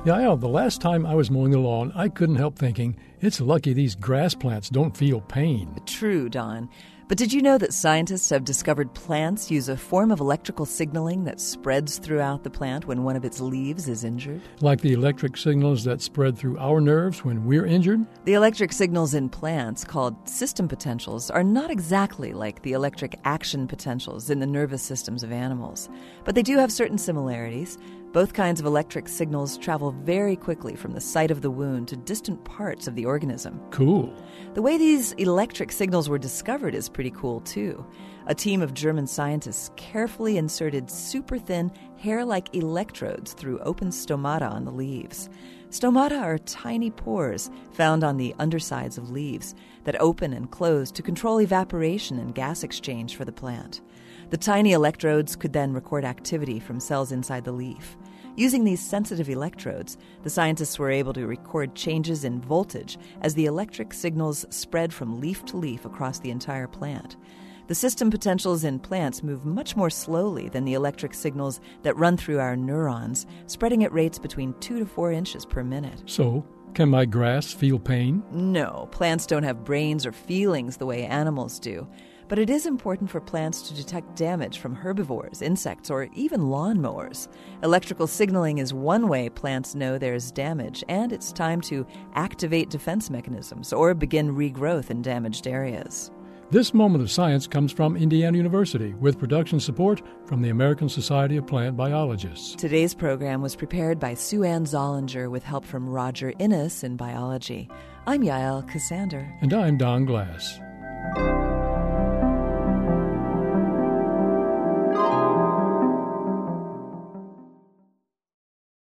Yael, the last time I was mowing the lawn, I couldn't help thinking, it's lucky these grass plants don't feel pain. True, Don. But did you know that scientists have discovered plants use a form of electrical signaling that spreads throughout the plant when one of its leaves is injured? Like the electric signals that spread through our nerves when we're injured? The electric signals in plants, called system potentials, are not exactly like the electric action potentials in the nervous systems of animals. But they do have certain similarities. Both kinds of electric signals travel very quickly from the site of the wound to distant parts of the organism. Cool. The way these electric signals were discovered is pretty cool, too. A team of German scientists carefully inserted super-thin, hair-like electrodes through open stomata on the leaves. Stomata are tiny pores found on the undersides of leaves that open and close to control evaporation and gas exchange for the plant. The tiny electrodes could then record activity from cells inside the leaf. Using these sensitive electrodes, the scientists were able to record changes in voltage as the electric signals spread from leaf to leaf across the entire plant. The system potentials in plants move much more slowly than the electric signals that run through our neurons, spreading at rates between 2 to 4 inches per minute. So, can my grass feel pain? No, plants don't have brains or feelings the way animals do. But it is important for plants to detect damage from herbivores, insects, or even lawnmowers. Electrical signaling is one way plants know there's damage, and it's time to activate defense mechanisms or begin regrowth in damaged areas. This moment of science comes from Indiana University with production support from the American Society of Plant Biologists. Today's program was prepared by Sue Ann Zollinger with help from Roger Innes in biology. I'm Yael Cassander. And I'm Don Glass.